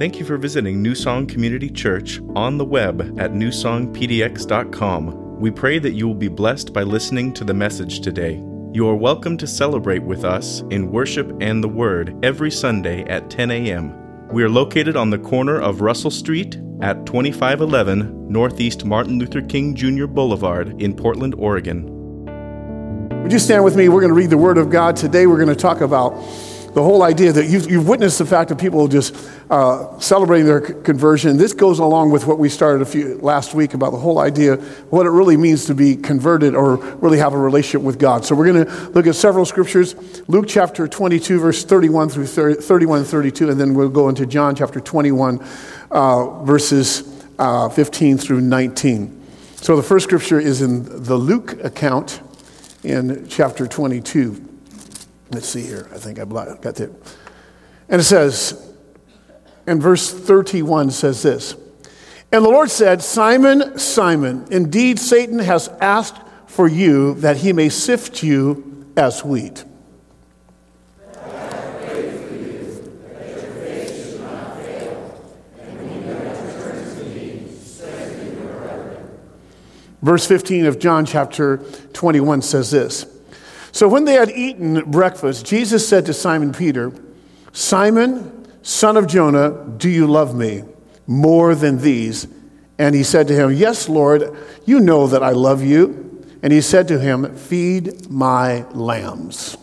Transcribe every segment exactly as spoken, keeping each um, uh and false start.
Thank you for visiting New Song Community Church on the web at new song p d x dot com. We pray that you will be blessed by listening to the message today. You are welcome to celebrate with us in worship and the Word every Sunday at ten a.m. We are located on the corner of Russell Street at twenty-five eleven Northeast Martin Luther King Junior Boulevard in Portland, Oregon. Would you stand with me? We're going to read the Word of God. Today we're going to talk about the whole idea that you've, you've witnessed the fact of people just uh, celebrating their c- conversion. This goes along with what we started a few last week about the whole idea of what it really means to be converted or really have a relationship with God. So we're going to look at several scriptures. Luke chapter twenty-two, verse thirty-one through thirty, thirty-one and thirty-two, and then we'll go into John chapter twenty-one, uh, verses uh, fifteen through nineteen. So the first scripture is in the Luke account in chapter twenty-two. Let's see here. I think I got it. And it says, and verse thirty-one says this, "And the Lord said, Simon, Simon, indeed Satan has asked for you that he may sift you as wheat. Verse fifteen of John chapter twenty-one says this, "So when they had eaten breakfast, Jesus said to Simon Peter, 'Simon, son of Jonah, do you love me more than these?' And he said to him, 'Yes, Lord, you know that I love you.' And he said to him, 'Feed my lambs.'"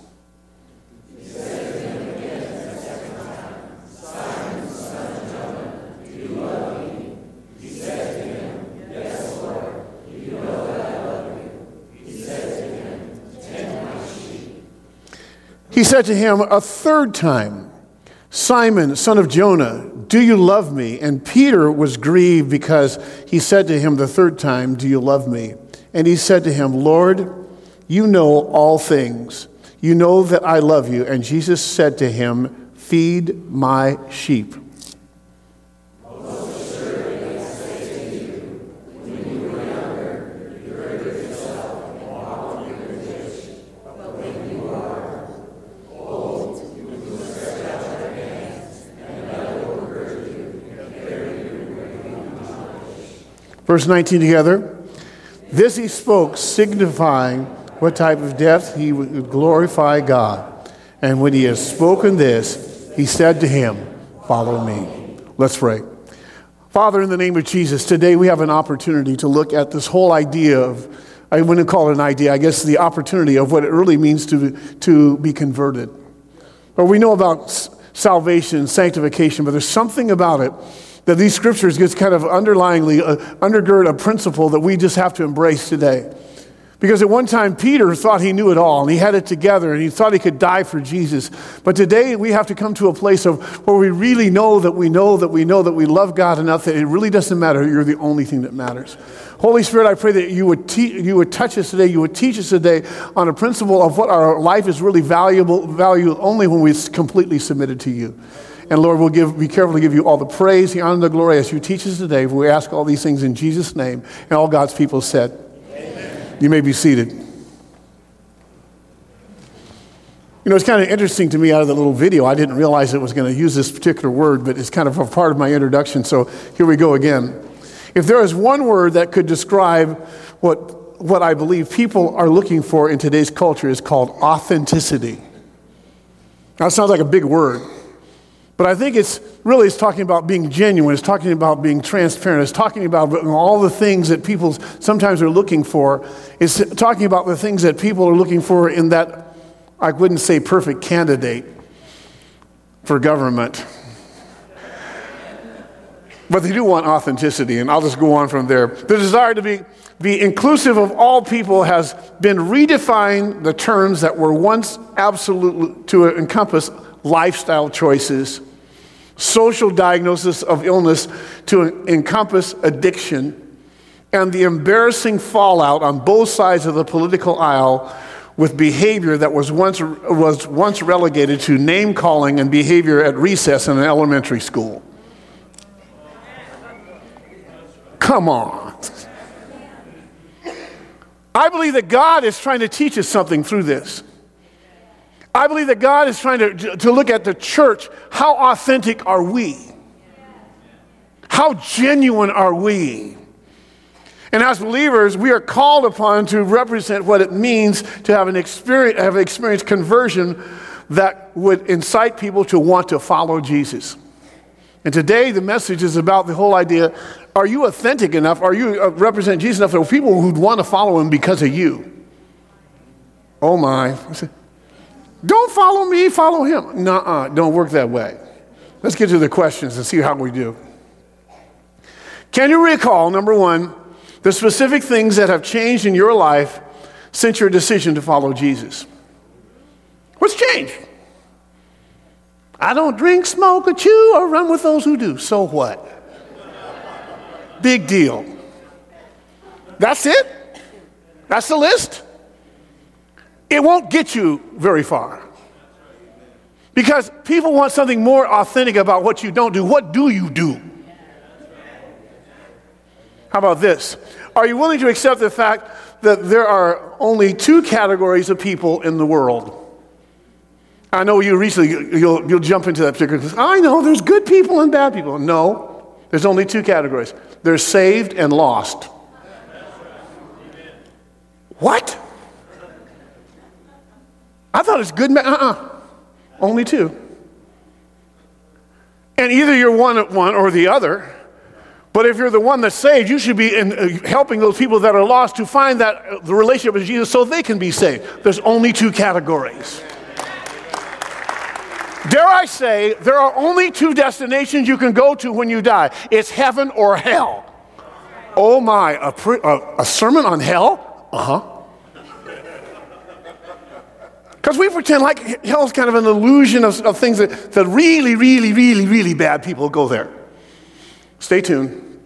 He said to him a third time, "Simon, son of Jonah, do you love me?" And Peter was grieved because he said to him the third time, "Do you love me?" And he said to him, "Lord, you know all things. You know that I love you." And Jesus said to him, "Feed my sheep." Verse nineteen together. "This he spoke, signifying what type of death he would glorify God. And when he had spoken this, he said to him, 'Follow me.'" Let's pray. Father, in the name of Jesus, today we have an opportunity to look at this whole idea of, I wouldn't call it an idea, I guess the opportunity of what it really means to, to be converted. Or we know about salvation, sanctification, but there's something about it that these scriptures just kind of underlyingly uh, undergird a principle that we just have to embrace today. Because at one time, Peter thought he knew it all, and he had it together, and he thought he could die for Jesus. But today, we have to come to a place of where we really know that we know that we know that we love God enough that it really doesn't matter. You're the only thing that matters. Holy Spirit, I pray that you would te- you would touch us today, you would teach us today on a principle of what our life is really valuable, value only when we completely submitted to you. And Lord, we'll give, be careful to give you all the praise, the honor, and the glory as you teach us today. We ask all these things in Jesus' name. And all God's people said, amen. You may be seated. You know, it's kind of interesting to me out of the little video. I didn't realize it was going to use this particular word, but it's kind of a part of my introduction. So here we go again. If there is one word that could describe what, what I believe people are looking for in today's culture, is called authenticity. Now, it sounds like a big word. But I think it's really, it's talking about being genuine. It's talking about being transparent. It's talking about all the things that people sometimes are looking for. It's talking about the things that people are looking for in that, I wouldn't say perfect candidate for government. But they do want authenticity, and I'll just go on from there. The desire to be, be inclusive of all people has been redefined the terms that were once absolute to encompass lifestyle choices, social diagnosis of illness to encompass addiction, and the embarrassing fallout on both sides of the political aisle with behavior that was once was once relegated to name calling and behavior at recess in an elementary school. Come on. I believe that God is trying to teach us something through this. I believe that God is trying to, to look at the church. How authentic are we? How genuine are we? And as believers, we are called upon to represent what it means to have an experience, have experienced conversion that would incite people to want to follow Jesus. And today, the message is about the whole idea, are you authentic enough? Are you uh, represent Jesus enough for people who'd want to follow him because of you? Oh my. Don't follow me, follow him. Nuh-uh, don't work that way. Let's get to the questions and see how we do. Can you recall, number one, the specific things that have changed in your life since your decision to follow Jesus? What's changed? I don't drink, smoke, or chew, or run with those who do. So what? Big deal. That's it? That's the list? It won't get you very far. Because people want something more authentic about what you don't do. What do you do? How about this? Are you willing to accept the fact that there are only two categories of people in the world? I know you recently, you'll, you'll jump into that particular, I know there's good people and bad people. No, there's only two categories. There's saved and lost. What? I thought it's good, uh-uh. Only two. And either you're one at one or the other. But if you're the one that's saved, you should be in, uh, helping those people that are lost to find that uh, the relationship with Jesus so they can be saved. There's only two categories. Dare I say, there are only two destinations you can go to when you die. It's heaven or hell. Oh my, a, pre- a, a sermon on hell? Uh-huh. Because we pretend like hell's kind of an illusion of, of things that, that really, really, really, really bad people go there. Stay tuned.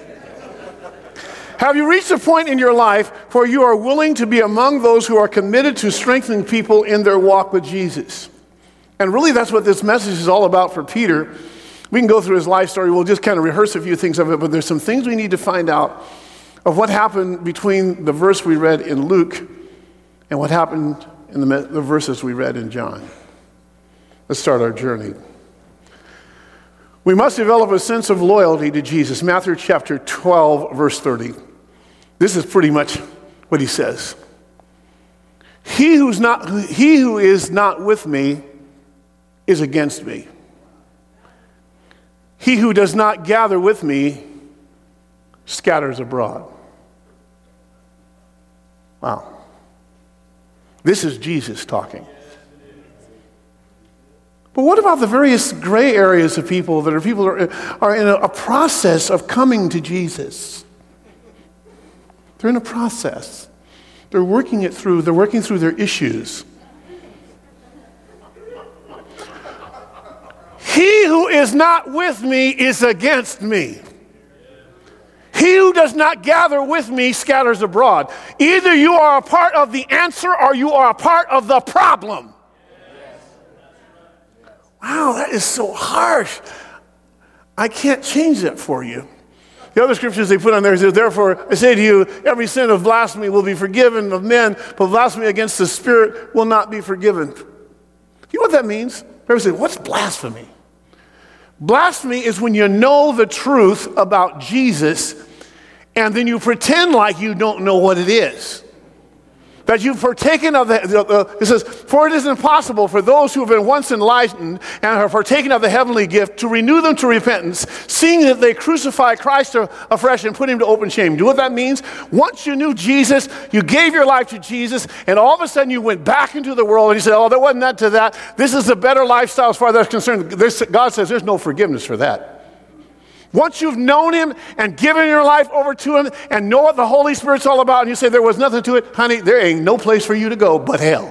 Have you reached a point in your life where you are willing to be among those who are committed to strengthening people in their walk with Jesus? And really that's what this message is all about for Peter. We can go through his life story. We'll just kind of rehearse a few things of it, but there's some things we need to find out of what happened between the verse we read in Luke and what happened in the, the verses we read in John. Let's start our journey. We must develop a sense of loyalty to Jesus. Matthew chapter twelve, verse thirty. This is pretty much what he says. He who's not, he who is not with me is against me. He who does not gather with me scatters abroad. Wow. This is Jesus talking. But what about the various gray areas of people that are people that are, are in a, a process of coming to Jesus? They're in a process. They're working it through. They're working through their issues. He who is not with me is against me. He who does not gather with me scatters abroad. Either you are a part of the answer or you are a part of the problem. Wow, that is so harsh. I can't change that for you. The other scriptures they put on there says, therefore I say to you, every sin of blasphemy will be forgiven of men, but blasphemy against the Spirit will not be forgiven. You know what that means? Everybody say, what's blasphemy? Blasphemy is when you know the truth about Jesus and then you pretend like you don't know what it is. That you've partaken of the, the, the, it says, for it is impossible for those who have been once enlightened and have partaken of the heavenly gift to renew them to repentance, seeing that they crucify Christ afresh and put him to open shame. Do you know what that means? Once you knew Jesus, you gave your life to Jesus, and all of a sudden you went back into the world and you said, oh, there wasn't that to that. This is a better lifestyle as far as that's concerned. This, God says there's no forgiveness for that. Once you've known him and given your life over to him and know what the Holy Spirit's all about and you say there was nothing to it, honey, there ain't no place for you to go but hell.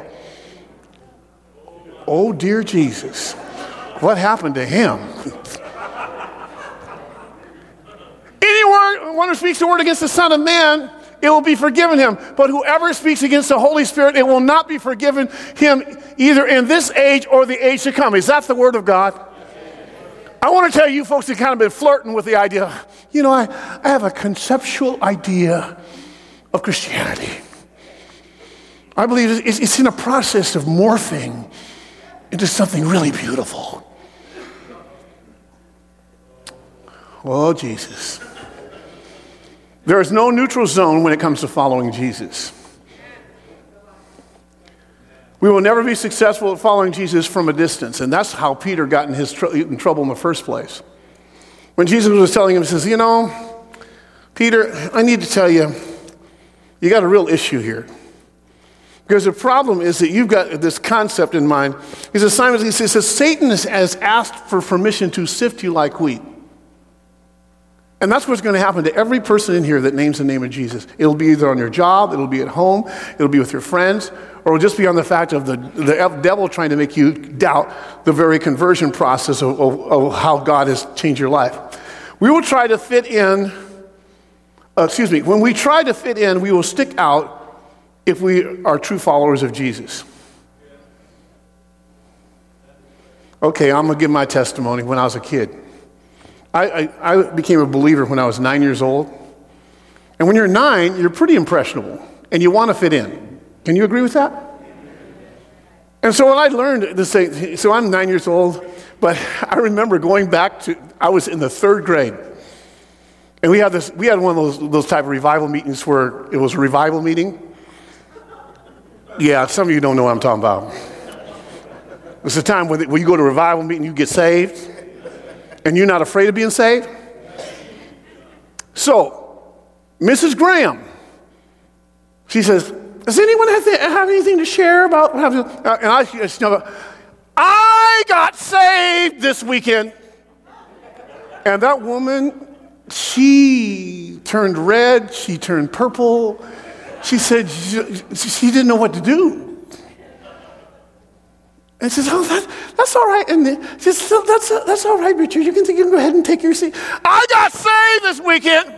Oh, dear Jesus. What happened to him? Anyone who speaks the word against the Son of Man, it will be forgiven him. But whoever speaks against the Holy Spirit, it will not be forgiven him either in this age or the age to come. Is that the word of God? I want to tell you folks that kind of been flirting with the idea, you know, I, I have a conceptual idea of Christianity. I believe it's, it's in a process of morphing into something really beautiful. Oh, Jesus. There is no neutral zone when it comes to following Jesus. We will never be successful at following Jesus from a distance, and that's how Peter got in, his tr- in trouble in the first place. When Jesus was telling him, he says, you know, Peter, I need to tell you, you got a real issue here. Because the problem is that you've got this concept in mind. He says, Simon, he says, Satan has asked for permission to sift you like wheat. And that's what's going to happen to every person in here that names the name of Jesus. It'll be either on your job, it'll be at home, it'll be with your friends, or it'll just be on the fact of the, the devil trying to make you doubt the very conversion process of, of, of how God has changed your life. We will try to fit in, uh, excuse me, when we try to fit in, we will stick out if we are true followers of Jesus. Okay, I'm going to give my testimony. When I was a kid, I, I, I became a believer when I was nine years old. And when you're nine, you're pretty impressionable, and you want to fit in. Can you agree with that? And so when I learned this thing, so I'm nine years old, but I remember going back to, I was in the third grade. And we had this, we had one of those, those type of revival meetings where it was a revival meeting. Yeah, some of you don't know what I'm talking about. It's a time when, when you go to a revival meeting, you get saved, and you're not afraid of being saved. So, Missus Graham, she says, does anyone have, th- have anything to share about? Uh, and I, you know, I got saved this weekend. And that woman, she turned red, she turned purple. She said she, she didn't know what to do. And she says, oh, that, that's all right. And she says, that's, that's all right, Richard. You can, you can go ahead and take your seat. I got saved this weekend.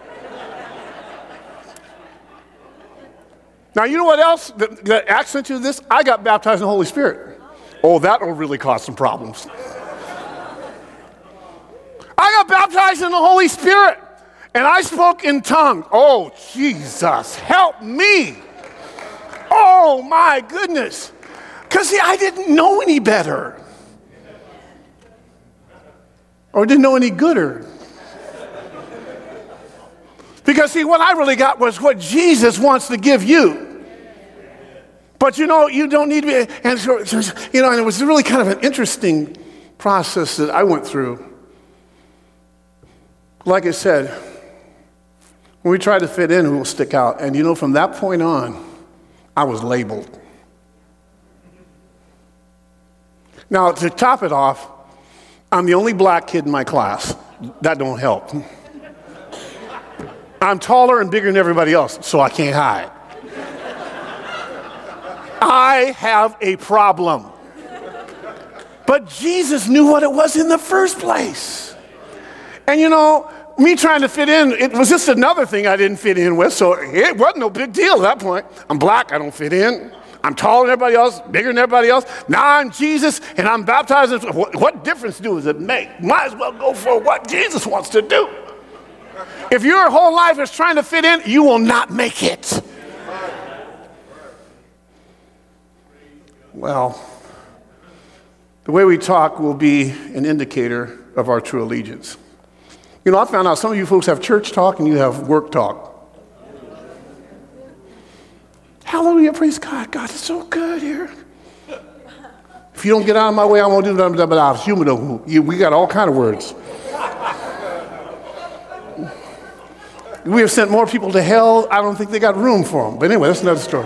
Now, you know what else that, that accentuated this? I got baptized in the Holy Spirit. Oh, that will really cause some problems. I got baptized in the Holy Spirit, and I spoke in tongues. Oh, Jesus, help me. Oh, my goodness. Because, see, I didn't know any better. Or didn't know any gooder. Because, see, what I really got was what Jesus wants to give you. But, you know, you don't need to be, and so, you know, and it was really kind of an interesting process that I went through. Like I said, when we try to fit in, we will stick out. And, you know, from that point on, I was labeled. Now, to top it off, I'm the only black kid in my class. That don't help. I'm taller and bigger than everybody else, so I can't hide. I have a problem. But Jesus knew what it was in the first place. And you know, me trying to fit in, it was just another thing I didn't fit in with, so it wasn't no big deal at that point. I'm black, I don't fit in. I'm taller than everybody else, bigger than everybody else. Now I'm Jesus, and I'm baptized. In, what, what difference does it make? Might as well go for what Jesus wants to do. If your whole life is trying to fit in, you will not make it. Well, the way we talk will be an indicator of our true allegiance. You know, I found out some of you folks have church talk and you have work talk. Hallelujah, praise God. God is so good here. If you don't get out of my way, I'm going to do that. But I'm human. We got all kind of words. We have sent more people to hell. I don't think they got room for them. But anyway, that's another story.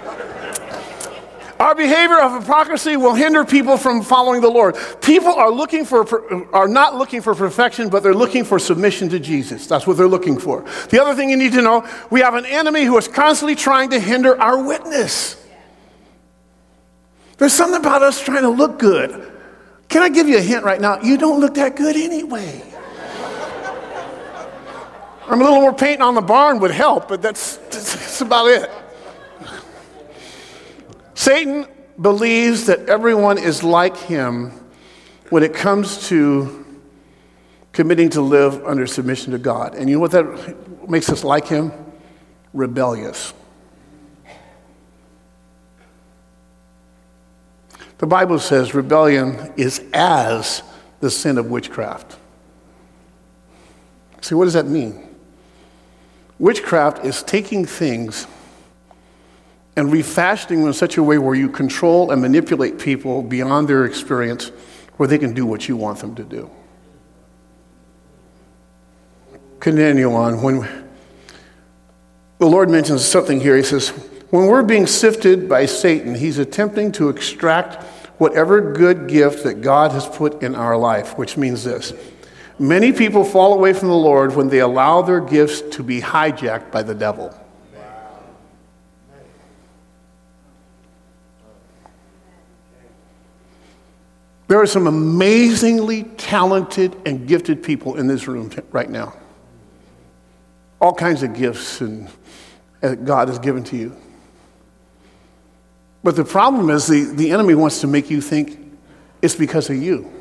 Our behavior of hypocrisy will hinder people from following the Lord. People are looking for are not looking for perfection, but they're looking for submission to Jesus. That's what they're looking for. The other thing you need to know, we have an enemy who is constantly trying to hinder our witness. There's something about us trying to look good. Can I give you a hint right now? You don't look that good anyway. I mean, a little more paint on the barn would help, but that's, that's about it. Satan believes that everyone is like him when it comes to committing to live under submission to God. And you know what that makes us like him? Rebellious. The Bible says rebellion is as the sin of witchcraft. See, what does that mean? Witchcraft is taking things and refashioning them in such a way where you control and manipulate people beyond their experience, where they can do what you want them to do. Continue on. When the Lord mentions something here, he says, when we're being sifted by Satan, he's attempting to extract whatever good gift that God has put in our life, which means this. Many people fall away from the Lord when they allow their gifts to be hijacked by the devil. There are some amazingly talented and gifted people in this room t- right now. All kinds of gifts and, and God has given to you. But the problem is the, the enemy wants to make you think it's because of you.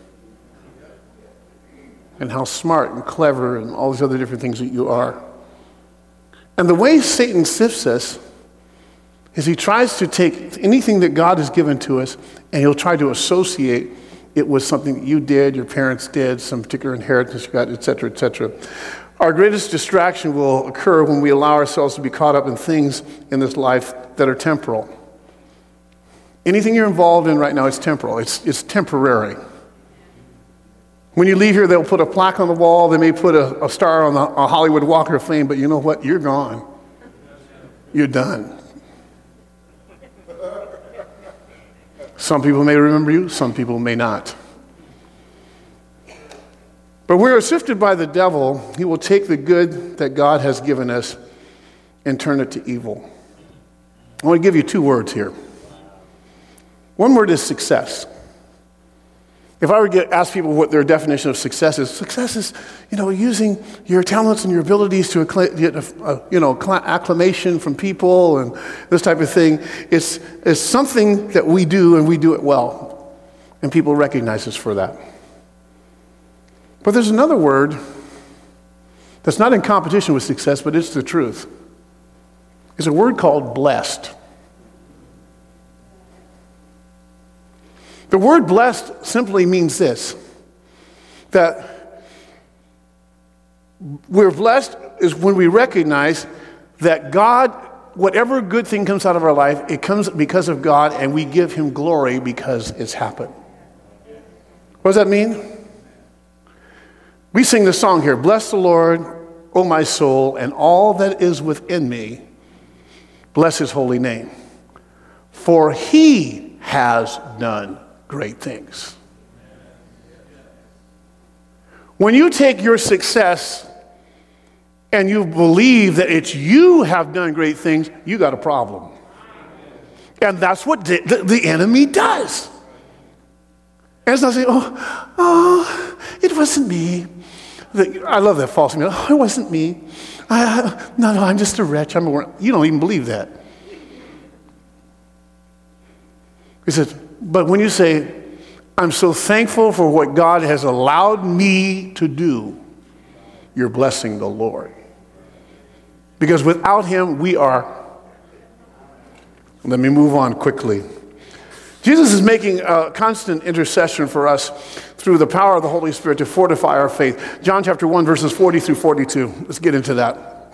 And how smart and clever and all these other different things that you are. And the way Satan sifts us is he tries to take anything that God has given to us and he'll try to associate it with something that you did, your parents did, some particular inheritance you got, et cetera, et cetera. Our greatest distraction will occur when we allow ourselves to be caught up in things in this life that are temporal. Anything you're involved in right now is temporal. It's, it's temporary. When you leave here, they'll put a plaque on the wall. They may put a, a star on the a Hollywood Walk of Fame, but you know what? You're gone. You're done. Some people may remember you, some people may not. But we're sifted by the devil. He will take the good that God has given us and turn it to evil. I want to give you two words here. One word is success. If I were to get, ask people what their definition of success is, success is, you know, using your talents and your abilities to accla- get a, a, you know, acclamation from people and this type of thing. It's, it's something that we do and we do it well. And people recognize us for that. But there's another word that's not in competition with success, but it's the truth. It's a word called blessed. The word blessed simply means this, that we're blessed is when we recognize that God, whatever good thing comes out of our life, it comes because of God and we give him glory because it's happened. What does that mean? We sing this song here, bless the Lord, O my soul, and all that is within me, bless his holy name. For he has done great things. When you take your success and you believe that it's you have done great things, you got a problem. And that's what the, the, the enemy does. And it's not saying, oh, oh, it wasn't me. I love that false meaning. Oh, it wasn't me. I, no, no, I'm just a wretch. I'm a, you don't even believe that. He said, but when you say, I'm so thankful for what God has allowed me to do, you're blessing the Lord. Because without him, we are. Let me move on quickly. Jesus is making a constant intercession for us through the power of the Holy Spirit to fortify our faith. John chapter one, verses forty through forty-two. Let's get into that.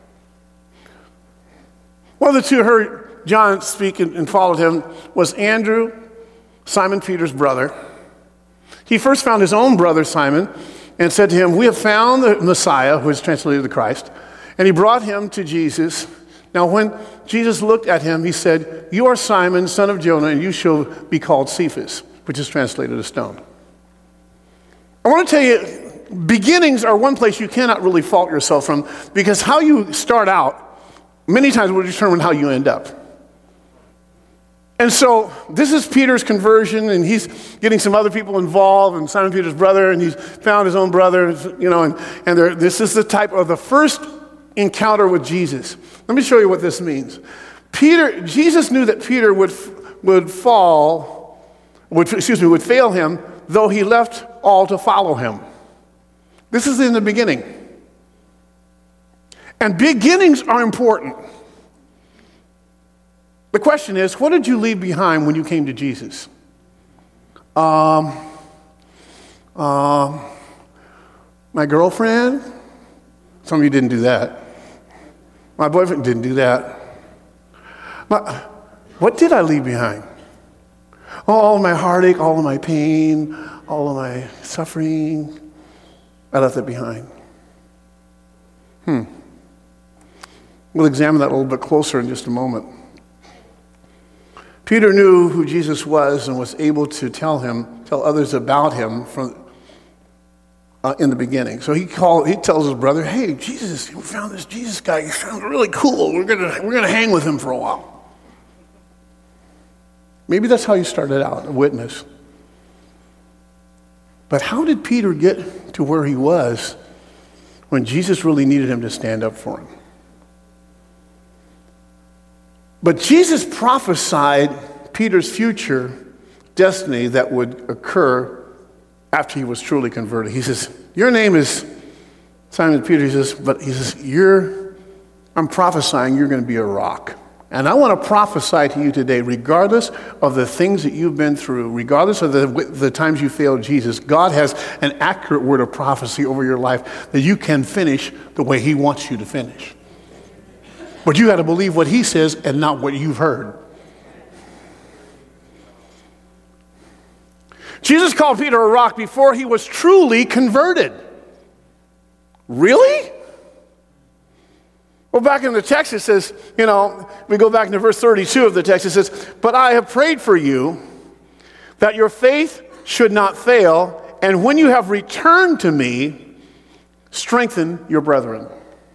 One of the two heard John speak and followed him was Andrew, Simon Peter's brother. He first found his own brother Simon and said to him, we have found the Messiah, who is translated the Christ. And he brought him to Jesus. Now when Jesus looked at him, he said, you are Simon, son of Jonah, and you shall be called Cephas, which is translated a stone. I want to tell you, beginnings are one place you cannot really fault yourself from, because how you start out many times will determine how you end up. And so this is Peter's conversion, and he's getting some other people involved, and Simon Peter's brother, and he's found his own brother, you know, and, and this is the type of the first encounter with Jesus. Let me show you what this means. Peter, Jesus knew that Peter would would fall, would excuse me, would fail him, though he left all to follow him. This is in the beginning. And beginnings are important. The question is, what did you leave behind when you came to Jesus? Um, um, my girlfriend, Some of you didn't do that. My boyfriend didn't do that. My, what did I leave behind? Oh, all of my heartache, all of my pain, all of my suffering. I left it behind. Hmm. We'll examine that a little bit closer in just a moment. Peter knew who Jesus was and was able to tell him, tell others about him from uh, in the beginning. So he called. He tells his brother, "Hey, Jesus, we found this Jesus guy. He sounds really cool. We're gonna we're gonna hang with him for a while." Maybe that's how you started out, a witness. But how did Peter get to where he was when Jesus really needed him to stand up for him? But Jesus prophesied Peter's future destiny that would occur after he was truly converted. He says, your name is Simon Peter. He says, but he says, you're, I'm prophesying you're going to be a rock. And I want to prophesy to you today, regardless of the things that you've been through, regardless of the, the times you failed Jesus, God has an accurate word of prophecy over your life that you can finish the way he wants you to finish. But you got to believe what he says and not what you've heard. Jesus called Peter a rock before he was truly converted. Really? Well, back in the text it says, you know, we go back into verse thirty-two of the text, it says, but I have prayed for you that your faith should not fail, and when you have returned to me, strengthen your brethren.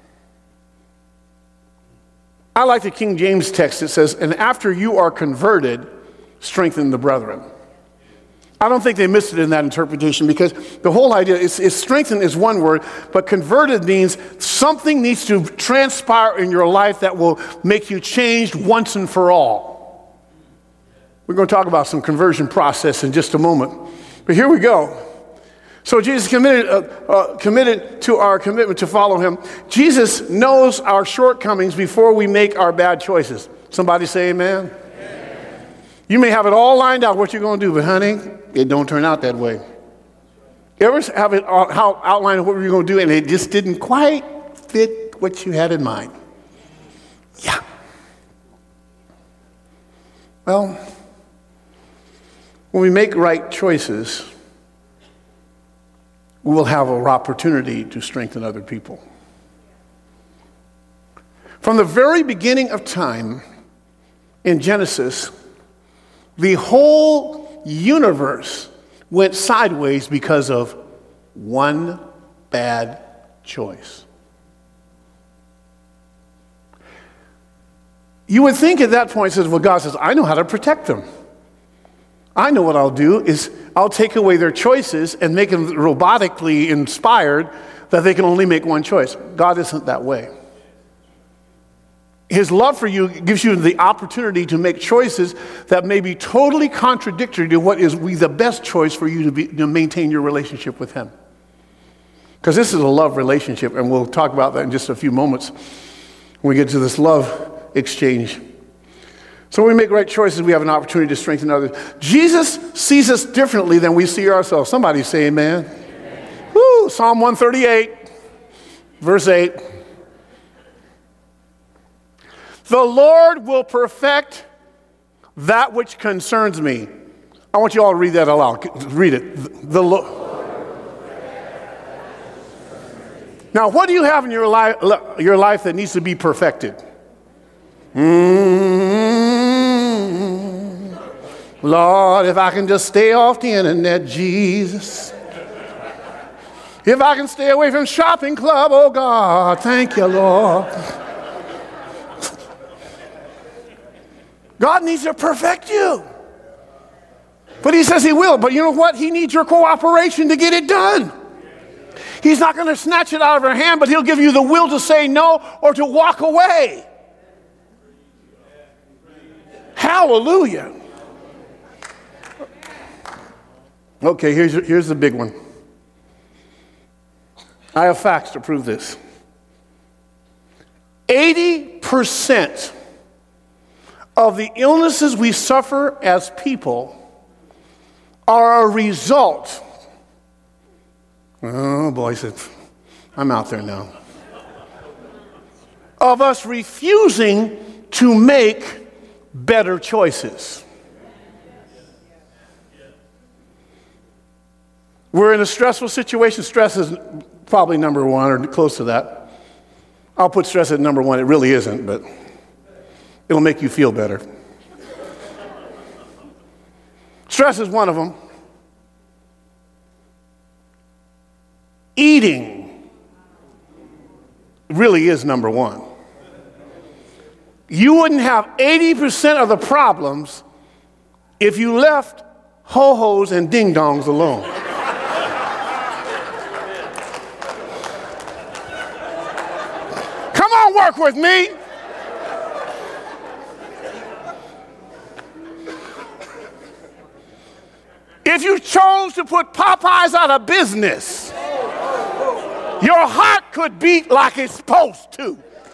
I like the King James text. It says, and after you are converted, strengthen the brethren. I don't think they missed it in that interpretation, because the whole idea is, is strengthen is one word, but converted means something needs to transpire in your life that will make you changed once and for all. We're going to talk about some conversion process in just a moment. But here we go. So Jesus committed, uh, uh, committed to our commitment to follow him. Jesus knows our shortcomings before we make our bad choices. Somebody say amen. Amen. You may have it all lined out what you're going to do, but honey, it don't turn out that way. You ever have it how outlined what you're going to do and it just didn't quite fit what you had in mind? Yeah. Well, when we make right choices, we will have an opportunity to strengthen other people. From the very beginning of time in Genesis, the whole universe went sideways because of one bad choice. You would think at that point, says, well, God says, I know how to protect them. I know what I'll do is I'll take away their choices and make them robotically inspired that they can only make one choice. God isn't that way. His love for you gives you the opportunity to make choices that may be totally contradictory to what is the best choice for you to, be, to maintain your relationship with him. Because this is a love relationship, and we'll talk about that in just a few moments when we get to this love exchange. So when we make right choices, we have an opportunity to strengthen others. Jesus sees us differently than we see ourselves. Somebody say amen. Amen. Woo, Psalm one thirty-eight, verse eight. The Lord will perfect that which concerns me. I want you all to read that aloud. Read it. The Lord. Now, what do you have in your life, your life that needs to be perfected? Mm-hmm. Lord, if I can just stay off the internet, Jesus. If I can stay away from shopping club, oh God, thank you, Lord. God needs to perfect you. But he says he will. But you know what? He needs your cooperation to get it done. He's not going to snatch it out of your hand, but he'll give you the will to say no or to walk away. Hallelujah. Okay, here's, here's the big one. I have facts to prove this. eighty percent of the illnesses we suffer as people are a result. Oh boy, I said, I'm out there now. of us refusing to make better choices. We're in a stressful situation. Stress is probably number one or close to that. I'll put stress at number one. It really isn't, but it'll make you feel better. Stress is one of them. Eating really is number one. You wouldn't have eighty percent of the problems if you left ho-hos and ding-dongs alone. Come on, work with me. If you chose to put Popeyes out of business, your heart could beat like it's supposed to.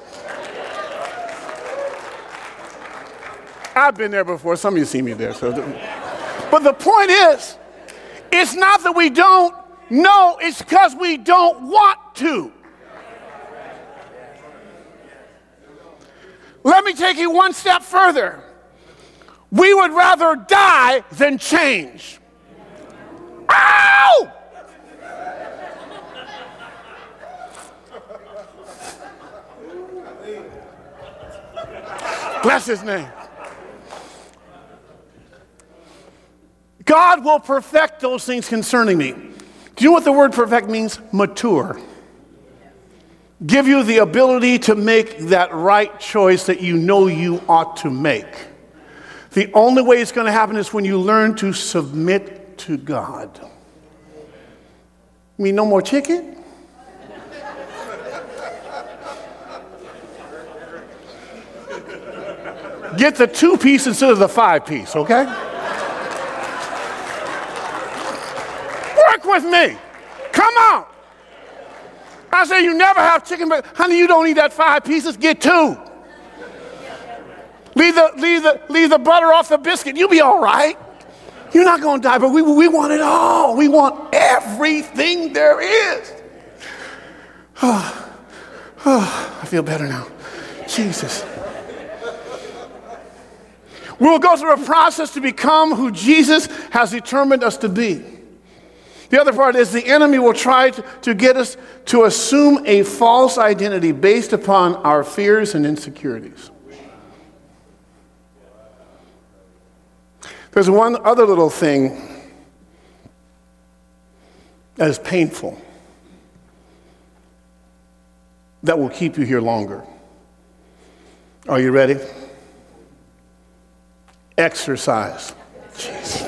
I've been there before. Some of you see me there. So, but the point is, it's not that we don't know, it's because we don't want to. Let me take you one step further. We would rather die than change. Ow! Bless his name. God will perfect those things concerning me. Do you know what the word perfect means? Mature. Give you the ability to make that right choice that you know you ought to make. The only way it's going to happen is when you learn to submit to God. You mean no more chicken? Get the two piece instead of the five piece, okay? Work with me. Come on. I say you never have chicken, but honey, you don't need that five pieces. Get two. Leave the, leave the, leave the butter off the biscuit. You'll be all right. You're not going to die, but we, we want it all. We want everything there is. Oh, oh, I feel better now. Jesus. We'll go through a process to become who Jesus has determined us to be. The other part is the enemy will try to, to get us to assume a false identity based upon our fears and insecurities. There's one other little thing that is painful that will keep you here longer. Are you ready? Exercise. Jeez.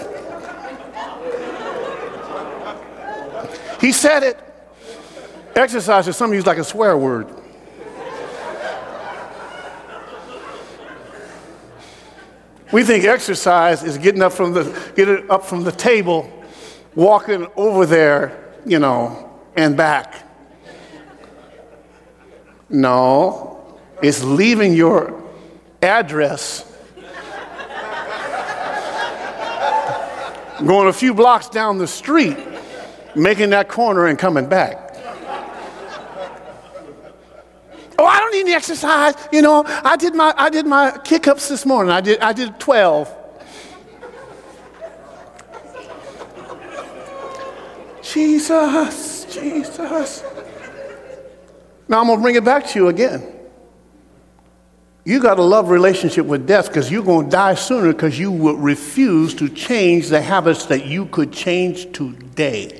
He said it. Exercise is some use like a swear word. We think exercise is getting up from the getting up from the table, walking over there, you know, and back. No, it's leaving your address, going a few blocks down the street, making that corner and coming back. Oh, I don't need any exercise. You know, I did my I did my kick-ups this morning. I did I did twelve. Jesus, Jesus. Now I'm gonna bring it back to you again. You got a love relationship with death because you're gonna die sooner because you will refuse to change the habits that you could change today.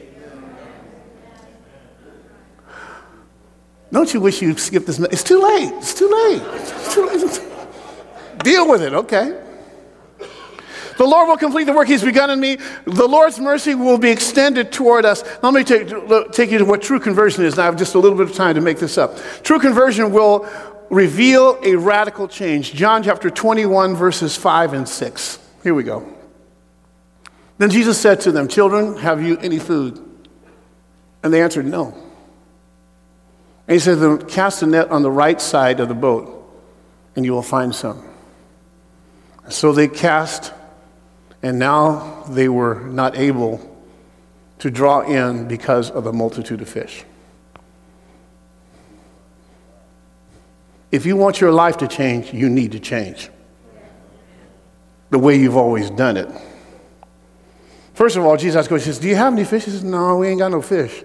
Don't you wish you'd skip this? It's too late. It's too late. It's too late. Deal with it, okay? The Lord will complete the work he's begun in me. The Lord's mercy will be extended toward us. Let me take, take you to what true conversion is. Now I have just a little bit of time to make this up. True conversion will reveal a radical change. John chapter twenty-one, verses five and six. Here we go. Then Jesus said to them, "Children, have you any food?" And they answered, "No." And he said to them, "Cast a net on the right side of the boat, and you will find some." So they cast, and now they were not able to draw in because of the multitude of fish. If you want your life to change, you need to change the way you've always done it. First of all, Jesus goes, he says, do you have any fish? He says, no, we ain't got no fish.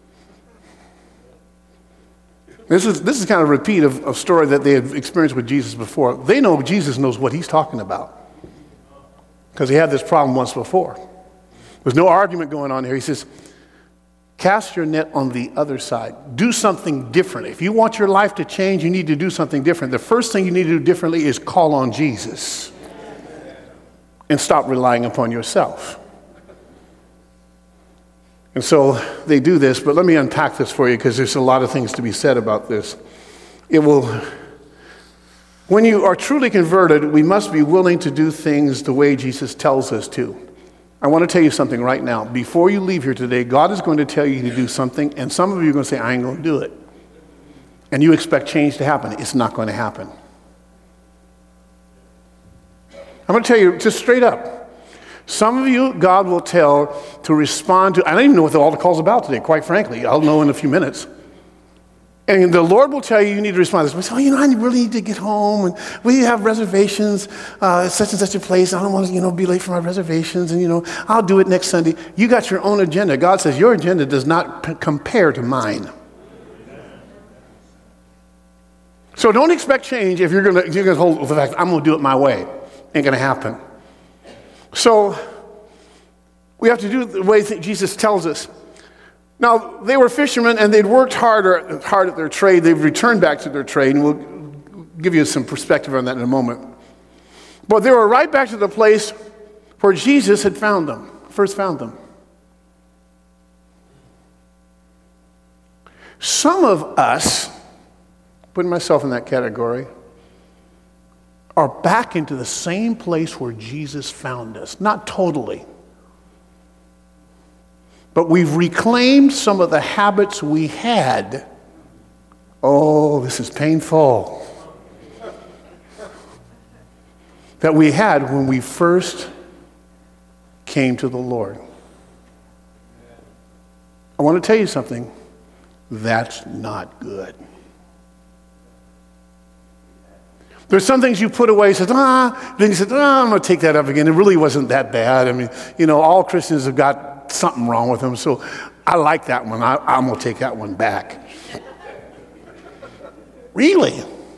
This is, this is kind of a repeat of a story that they had experienced with Jesus before. They know Jesus knows what he's talking about because he had this problem once before. There's no argument going on here. He says, cast your net on the other side. Do something different. If you want your life to change, you need to do something different. The first thing you need to do differently is call on Jesus and stop relying upon yourself. And so they do this, but let me unpack this for you because there's a lot of things to be said about this. It will, when you are truly converted, we must be willing to do things the way Jesus tells us to. I want to tell you something right now. Before you leave here today, God is going to tell you to do something, and some of you are going to say, I ain't going to do it. And you expect change to happen. It's not going to happen. I'm going to tell you just straight up. Some of you, God will tell to respond to, I don't even know what the altar call's about today, quite frankly. I'll know in a few minutes. And the Lord will tell you you need to respond to this. Oh, you know, I really need to get home, and we have reservations uh, at such and such a place. I don't want to, you know, be late for my reservations, and, you know, I'll do it next Sunday. You got your own agenda. God says your agenda does not p- compare to mine. So don't expect change if you're going to you're going to hold the fact, I'm going to do it my way. Ain't going to happen. So we have to do the way that Jesus tells us. Now, they were fishermen, and they'd worked harder, hard at their trade. They've returned back to their trade, and we'll give you some perspective on that in a moment. But they were right back to the place where Jesus had found them, first found them. Some of us, putting myself in that category, are back into the same place where Jesus found us. Not totally. But we've reclaimed some of the habits we had. Oh, this is painful. That we had when we first came to the Lord. I want to tell you something. That's not good. There's some things you put away, says, ah, then you said, ah, I'm going to take that up again. It really wasn't that bad. I mean, you know, all Christians have got something wrong with them, so I like that one. I, I'm going to take that one back. Really?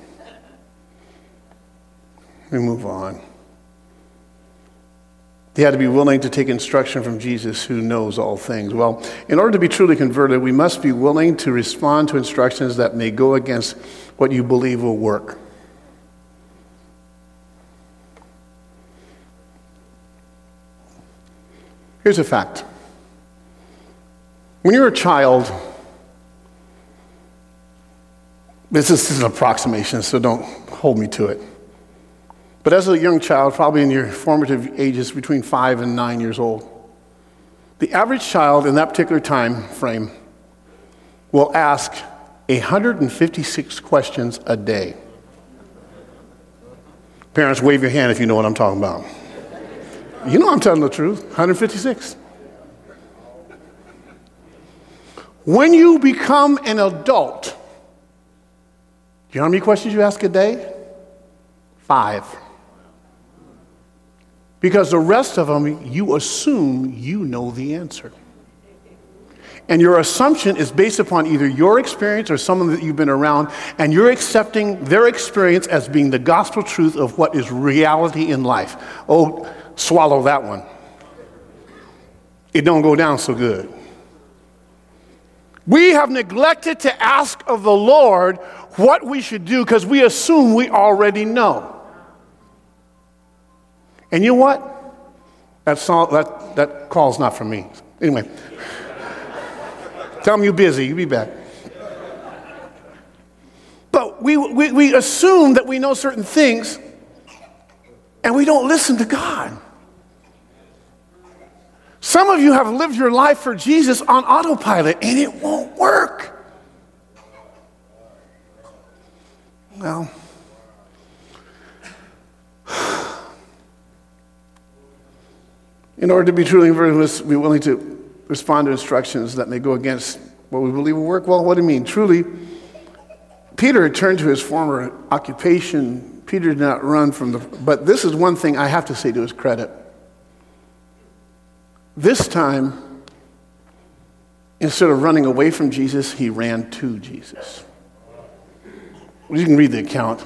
Let me move on. They had to be willing to take instruction from Jesus, who knows all things. Well, in order to be truly converted, we must be willing to respond to instructions that may go against what you believe will work. Here's a fact. When you're a child, this is, this is an approximation, so don't hold me to it. But as a young child, probably in your formative ages between five and nine years old, the average child in that particular time frame will ask one hundred fifty-six questions a day. Parents, wave your hand if you know what I'm talking about. You know I'm telling the truth, one hundred fifty-six. When you become an adult, do you know how many questions you ask a day? Five. Because the rest of them, you assume you know the answer. And your assumption is based upon either your experience or someone that you've been around, and you're accepting their experience as being the gospel truth of what is reality in life. Oh, swallow that one. It don't go down so good. We have neglected to ask of the Lord what we should do because we assume we already know. And you know what? That's all, that, that call's not from me. Anyway. Tell them you're busy. You'll be back. But we, we, we assume that we know certain things, and we don't listen to God. Some of you have lived your life for Jesus on autopilot, and it won't work. Well, in order to be truly converted, we must be willing to respond to instructions that may go against what we believe will work. Well, what do you mean? Truly, Peter returned to his former occupation. Peter did not run from the, but this is one thing I have to say to his credit. This time, instead of running away from Jesus, he ran to Jesus. You can read the account.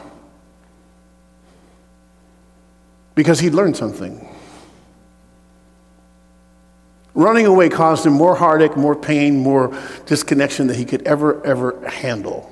Because he'd learned something. Running away caused him more heartache, more pain, more disconnection than he could ever, ever handle.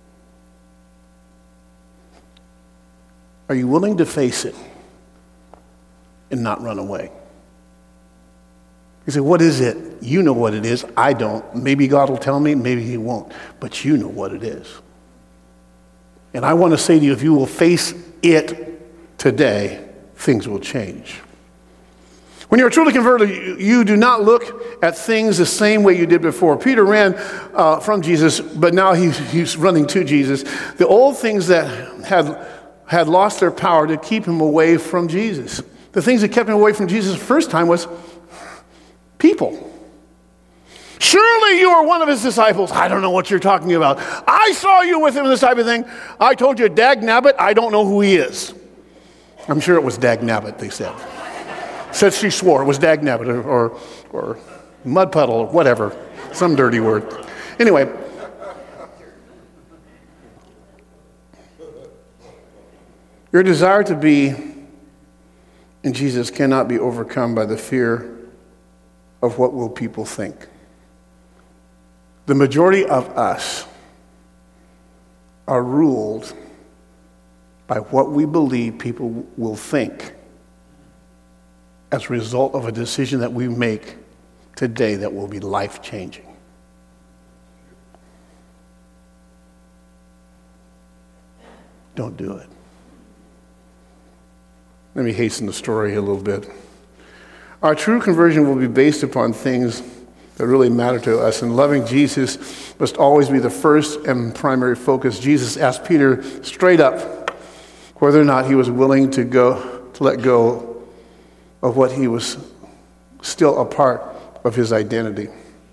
Are you willing to face it and not run away? You say, what is it? You know what it is. I don't. Maybe God will tell me, maybe he won't. But you know what it is. And I want to say to you, if you will face it today, things will change. When you're truly converted, you, you do not look at things the same way you did before. Peter ran uh, from Jesus, but now he's, he's running to Jesus. The old things that had, had lost their power to keep him away from Jesus. The things that kept him away from Jesus the first time was people. Surely you are one of his disciples. I don't know what you're talking about. I saw you with him, this type of thing. I told you, Dag Nabbit, I don't know who he is. I'm sure it was Dag Nabbit, they said. Said she swore it was Dag Nabbit or, or, or mud puddle or whatever. Some dirty word. Anyway. Your desire to be in Jesus cannot be overcome by the fear of what will people think. The majority of us are ruled by what we believe people will think as a result of a decision that we make today that will be life-changing. Don't do it. Let me hasten the story a little bit. Our true conversion will be based upon things that really matter to us, and loving Jesus must always be the first and primary focus. Jesus asked Peter straight up whether or not he was willing to go to let go of what he was still a part of his identity.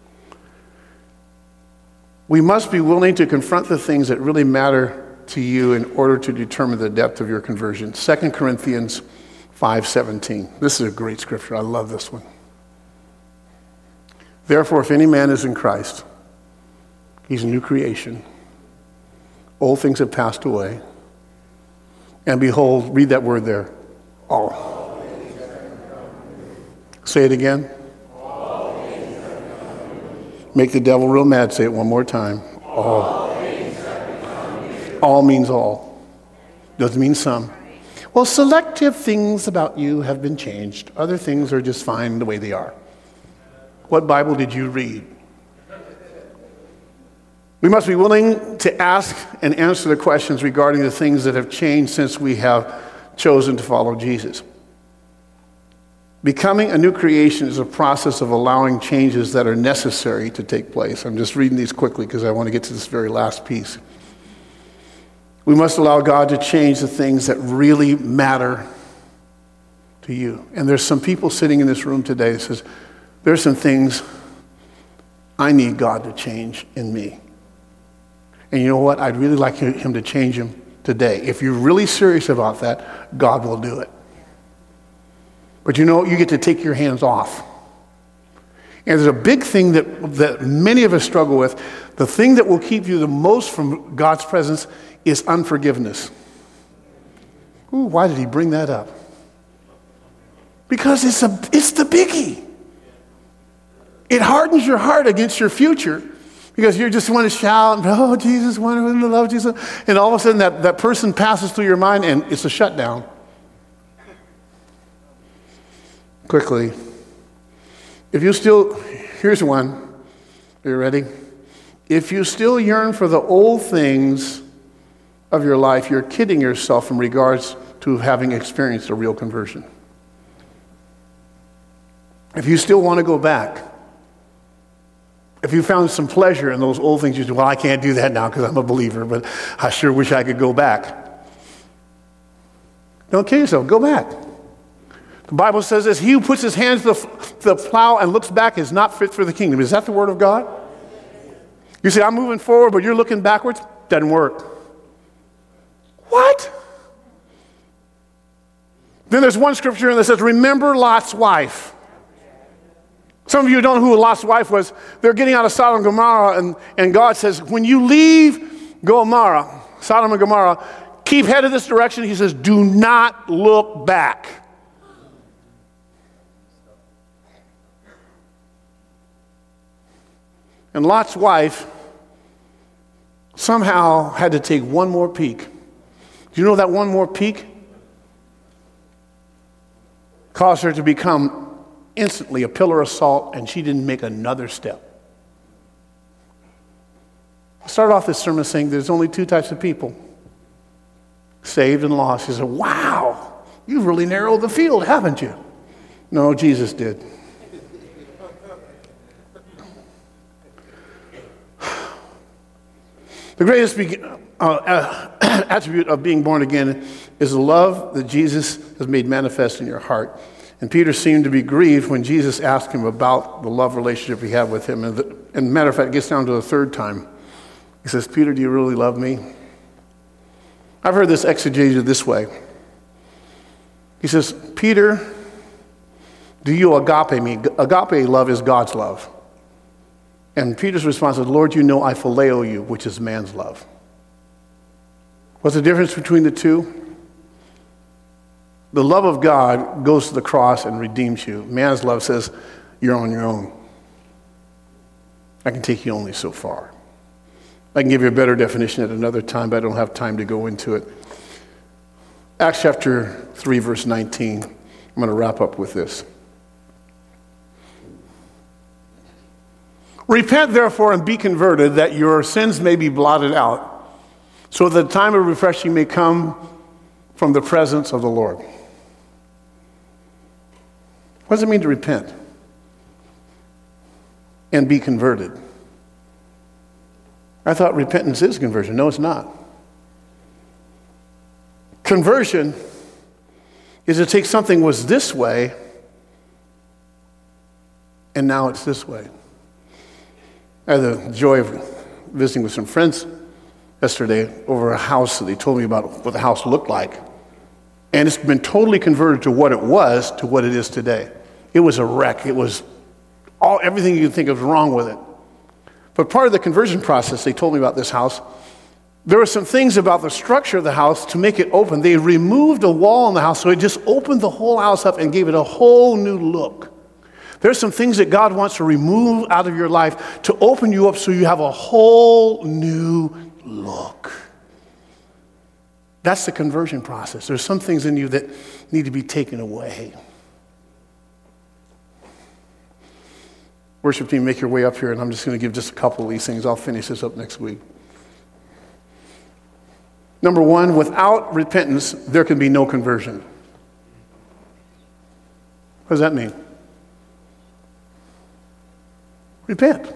We must be willing to confront the things that really matter to you in order to determine the depth of your conversion. Second Corinthians five seventeen. This is a great scripture. I love this one. Therefore, if any man is in Christ, he's a new creation. Old things have passed away. And behold, read that word there. All. Say it again. Make the devil real mad. Say it one more time. All. All means all. Doesn't mean some. Well, selective things about you have been changed. Other things are just fine the way they are. What Bible did you read? We must be willing to ask and answer the questions regarding the things that have changed since we have chosen to follow Jesus. Becoming a new creation is a process of allowing changes that are necessary to take place. I'm just reading these quickly because I want to get to this very last piece. We must allow God to change the things that really matter to you. And there's some people sitting in this room today that says, there's some things I need God to change in me. And you know what? I'd really like him to change him today. If you're really serious about that, God will do it. But you know, you get to take your hands off. And there's a big thing that, that many of us struggle with. The thing that will keep you the most from God's presence is unforgiveness. Ooh, why did he bring that up? Because it's a it's the biggie. It hardens your heart against your future because you just want to shout, oh, Jesus, want to love Jesus. And all of a sudden that, that person passes through your mind and it's a shutdown. Quickly. If you still, here's one. Are you ready? If you still yearn for the old things of your life, you're kidding yourself in regards to having experienced a real conversion. If you still want to go back, if you found some pleasure in those old things, you say, well, I can't do that now because I'm a believer, but I sure wish I could go back. Don't kill yourself. Go back. The Bible says this, he who puts his hands to the, the plow and looks back is not fit for the kingdom. Is that the word of God? You say, I'm moving forward, but you're looking backwards? Doesn't work. What? Then there's one scripture that says, remember Lot's wife. Some of you don't know who Lot's wife was. They're getting out of Sodom and Gomorrah, and, and God says, when you leave Gomorrah, Sodom and Gomorrah, keep headed this direction. He says, do not look back. And Lot's wife somehow had to take one more peek. Do you know that one more peek caused her to become instantly a pillar of salt, and she didn't make another step? I started off this sermon saying there's only two types of people, saved and lost. He said, wow, you've really narrowed the field, haven't you? No, Jesus did. The greatest be- uh, uh, attribute of being born again is the love that Jesus has made manifest in your heart. And Peter seemed to be grieved when Jesus asked him about the love relationship he had with him. And, the, and matter of fact, it gets down to the third time. He says, Peter, do you really love me? I've heard this exegeted this way. He says, Peter, do you agape me? Agape love is God's love. And Peter's response is, Lord, you know I phileo you, which is man's love. What's the difference between the two? The love of God goes to the cross and redeems you. Man's love says, you're on your own. I can take you only so far. I can give you a better definition at another time, but I don't have time to go into it. Acts chapter three, verse nineteen. I'm going to wrap up with this. Repent, therefore, and be converted, that your sins may be blotted out, so that the time of refreshing may come from the presence of the Lord. What does it mean to repent and be converted? I thought repentance is conversion. No, it's not. Conversion is to take something was this way, and now it's this way. I had the joy of visiting with some friends yesterday over a house that they told me about what the house looked like. And it's been totally converted to what it was to what it is today. It was a wreck. It was all everything you could think of wrong with it. But part of the conversion process, they told me about this house, there were some things about the structure of the house to make it open. They removed a wall in the house, so it just opened the whole house up and gave it a whole new look. There's some things that God wants to remove out of your life to open you up so you have a whole new look. That's the conversion process. There's some things in you that need to be taken away. Worship team, make your way up here, and I'm just going to give just a couple of these things. I'll finish this up next week. Number one, without repentance, there can be no conversion. What does that mean? Repent.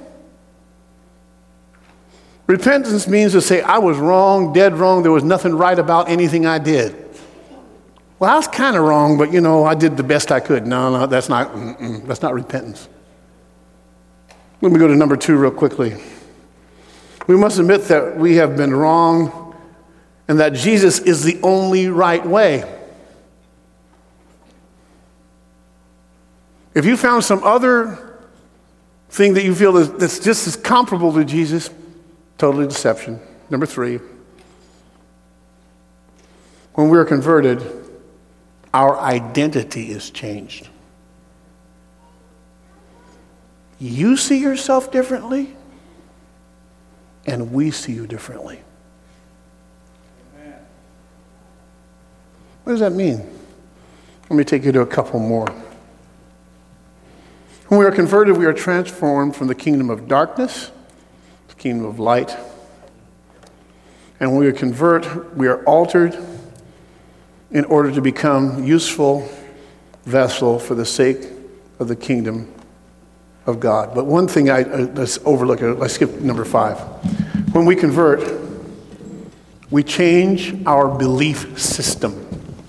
Repentance means to say, I was wrong, dead wrong, there was nothing right about anything I did. Well, I was kind of wrong, but you know, I did the best I could. No, no, that's not, mm-mm, that's not repentance. Let me go to number two real quickly. We must admit that we have been wrong and that Jesus is the only right way. If you found some other thing that you feel that's just as comparable to Jesus, totally deception. Number three, when we're converted, our identity is changed. You see yourself differently, and we see you differently. Amen. What does that mean? Let me take you to a couple more. When we are converted, we are transformed from the kingdom of darkness to the kingdom of light. And when we convert, we are altered in order to become useful vessel for the sake of the kingdom of God. But one thing I uh, let's overlook, I skipped number five. When we convert, we change our belief system.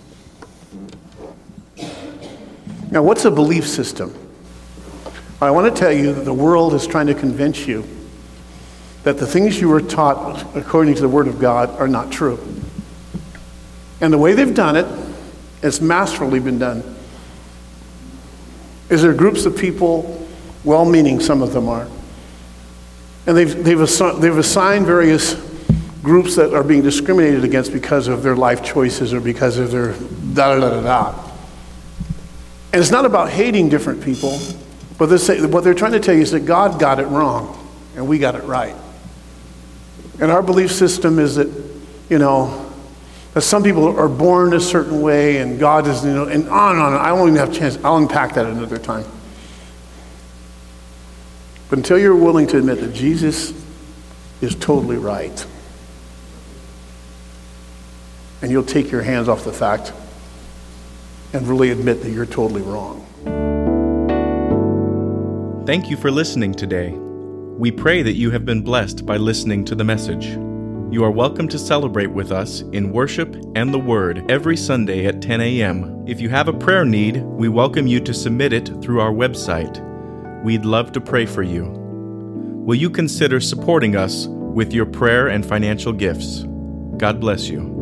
Now, what's a belief system? I want to tell you that the world is trying to convince you that the things you were taught according to the Word of God are not true. And the way they've done it, it's masterfully been done, is there are groups of people, well-meaning some of them are, and they've, they've, assi- they've assigned various groups that are being discriminated against because of their life choices or because of their da-da-da-da-da. And it's not about hating different people, but they say, what they're trying to tell you is that God got it wrong, and we got it right. And our belief system is that, you know, that some people are born a certain way, and God is, you know, and on and on. I won't even have a chance. I'll unpack that another time. But until you're willing to admit that Jesus is totally right, and you'll take your hands off the fact and really admit that you're totally wrong. Thank you for listening today. We pray that you have been blessed by listening to the message. You are welcome to celebrate with us in worship and the Word every Sunday at ten a.m. If you have a prayer need, we welcome you to submit it through our website. We'd love to pray for you. Will you consider supporting us with your prayer and financial gifts? God bless you.